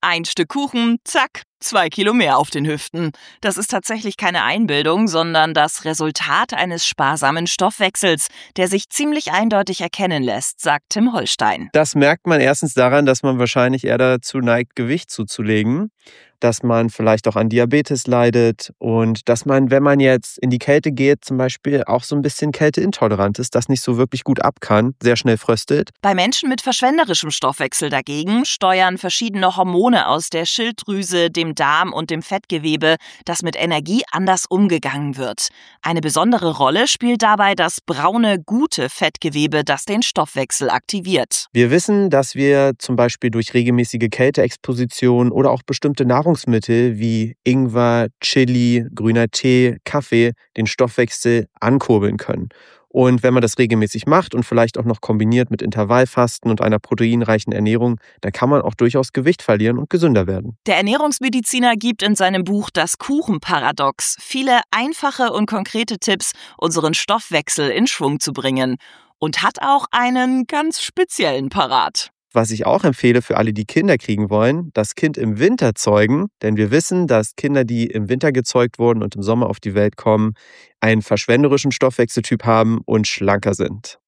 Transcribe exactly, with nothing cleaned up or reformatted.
Ein Stück Kuchen, zack, zwei Kilo mehr auf den Hüften. Das ist tatsächlich keine Einbildung, sondern das Resultat eines sparsamen Stoffwechsels, der sich ziemlich eindeutig erkennen lässt, sagt Tim Holstein. Das merkt man erstens daran, dass man wahrscheinlich eher dazu neigt, Gewicht zuzulegen, dass man vielleicht auch an Diabetes leidet und dass man, wenn man jetzt in die Kälte geht, zum Beispiel auch so ein bisschen kälteintolerant ist, das nicht so wirklich gut ab kann, sehr schnell fröstelt. Bei Menschen mit verschwenderischem Stoffwechsel dagegen steuern verschiedene Hormone aus der Schilddrüse, dem Darm und dem Fettgewebe, dass mit Energie anders umgegangen wird. Eine besondere Rolle spielt dabei das braune, gute Fettgewebe, das den Stoffwechsel aktiviert. Wir wissen, dass wir zum Beispiel durch regelmäßige Kälteexposition oder auch bestimmte Nahrungsmittel wie Ingwer, Chili, grüner Tee, Kaffee den Stoffwechsel ankurbeln können. Und wenn man das regelmäßig macht und vielleicht auch noch kombiniert mit Intervallfasten und einer proteinreichen Ernährung, dann kann man auch durchaus Gewicht verlieren und gesünder werden. Der Ernährungsmediziner gibt in seinem Buch Das Kuchenparadox viele einfache und konkrete Tipps, unseren Stoffwechsel in Schwung zu bringen. Und hat auch einen ganz speziellen parat. Was ich auch empfehle für alle, die Kinder kriegen wollen, das Kind im Winter zeugen, denn wir wissen, dass Kinder, die im Winter gezeugt wurden und im Sommer auf die Welt kommen, einen verschwenderischen Stoffwechseltyp haben und schlanker sind.